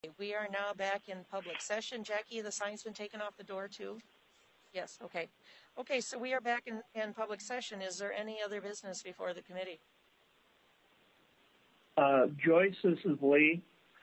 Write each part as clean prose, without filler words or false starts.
We are now back in public session. Jackie, the sign's been taken off the door too? Yes, okay. Okay, so we are back in public session. Is there any other business before the committee? Joyce, this is Lee.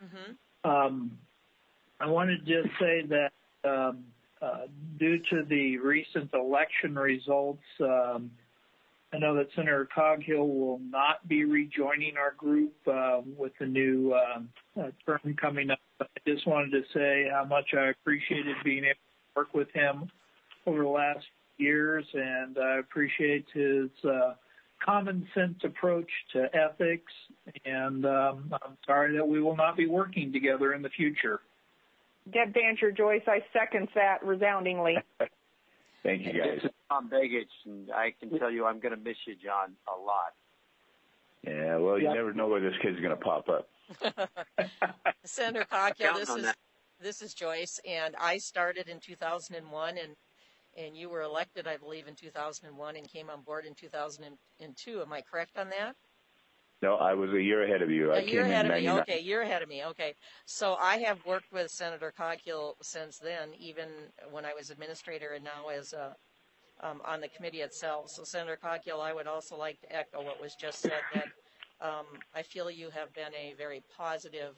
I wanted to just say that due to the recent election results, I know that Senator Coghill will not be rejoining our group with the new term coming up. I just wanted to say how much I appreciated being able to work with him over the last years, and I appreciate his common sense approach to ethics, and I'm sorry that we will not be working together in the future. Deb Dancher, Joyce, I second that resoundingly. Thank you, guys. This is Tom Begich, and I can tell you I'm going to miss you, John, a lot. Yeah, well, you never know where this kid's going to pop up. Senator Coghill, this is Joyce, and I started in 2001, and you were elected, I believe, in 2001 and came on board in 2002. Am I correct on that? No, I was a year ahead of you. A year ahead of me. Okay, you're ahead of me. Okay. So I have worked with Senator Coghill since then, even when I was administrator and now as on the committee itself. So Senator Coghill, I would also like to echo what was just said, that I feel you have been a very positive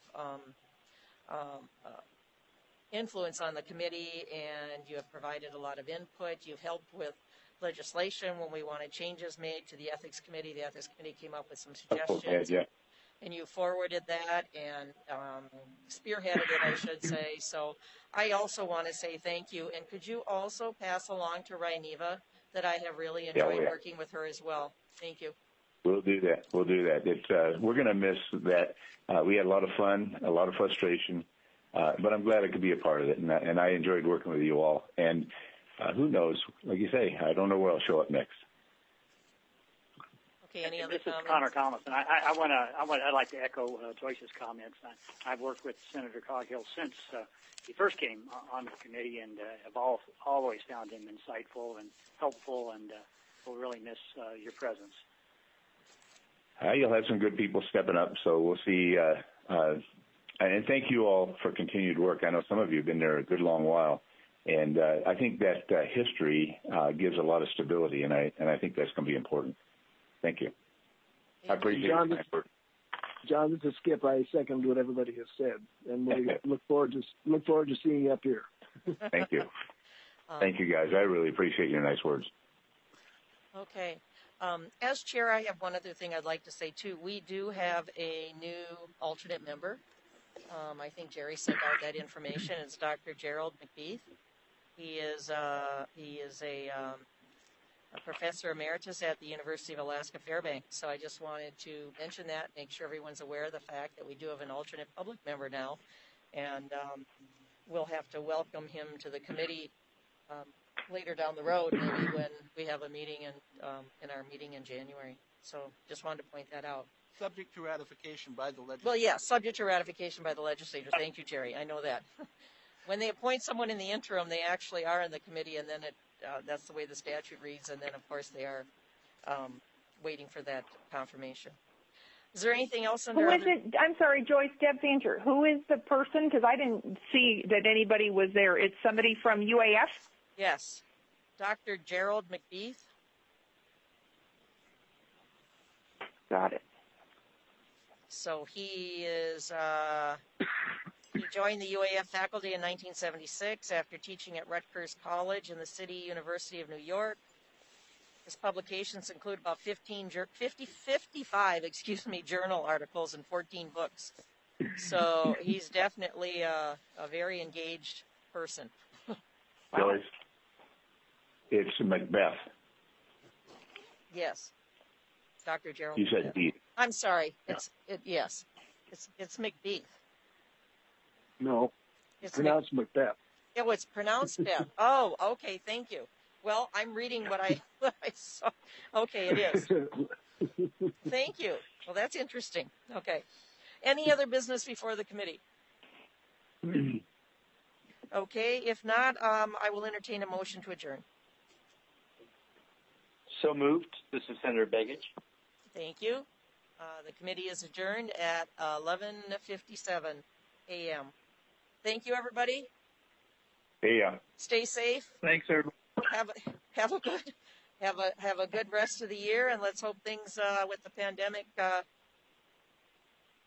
influence on the committee, and you have provided a lot of input. You've helped with legislation when we wanted changes made to the ethics committee. The ethics committee came up with some suggestions, and you forwarded that and spearheaded it, I should say. So I also want to say thank you, and could you also pass along to Rainiva that I have really enjoyed working with her as well. Thank you. We'll do that. We'll do that. We're going to miss that. We had a lot of fun, a lot of frustration, but I'm glad I could be a part of it, and I enjoyed working with you all. And who knows? Like you say, I don't know where I'll show up next. Okay, any other comments? This is comments? Connor Thomas, and I'd like to echo Joyce's comments. I've worked with Senator Coghill since he first came on the committee, and have always found him insightful and helpful, and we'll really miss your presence. You'll have some good people stepping up, so we'll see. And thank you all for continued work. I know some of you have been there a good long while. And I think that history gives a lot of stability, and I think that's going to be important. Thank you. I appreciate it. John, this is Skip. I second what everybody has said, and we look forward to seeing you up here. Thank you. Thank you, guys. I really appreciate your nice words. Okay. As chair, I have one other thing I'd like to say, too. We do have a new alternate member. I think Jerry sent out that information. It's Dr. Gerald McBeath. He is a professor emeritus at the University of Alaska Fairbanks. So I just wanted to mention that, make sure everyone's aware of the fact that we do have an alternate public member now, and we'll have to welcome him to the committee later down the road, maybe when we have a meeting in our meeting in January. So just wanted to point that out. Subject to ratification by the legislature. Well, yeah, subject to ratification by the legislature. Thank you, Jerry. I know that. When they appoint someone in the interim, they actually are in the committee, and then that's the way the statute reads, and then, of course, they are waiting for that confirmation. Is there anything else under... Who is it? I'm sorry, Joyce, Deb Dancher. Who is the person? Because I didn't see that anybody was there. It's somebody from UAF? Yes. Dr. Gerald McBeath. Got it. So he is... He joined the UAF faculty in 1976 after teaching at Rutgers College and the City University of New York. His publications include about 55 journal articles and 14 books. So he's definitely a very engaged person. Joyce, it's Macbeth. Yes. Dr. Gerald. You said Beath. I'm sorry. Yes. It's McBeath. No, it's pronounced Macbeth. Oh, it's pronounced Beth. Oh, okay, thank you. Well, I'm reading what I saw. Okay, it is. Thank you. Well, that's interesting. Okay. Any other business before the committee? Okay, if not, I will entertain a motion to adjourn. So moved. This is Senator Begich. Thank you. The committee is adjourned at 11:57 a.m. Thank you, everybody. Hey, yeah. Stay safe. Thanks, everybody. Have a good rest of the year, and let's hope things with the pandemic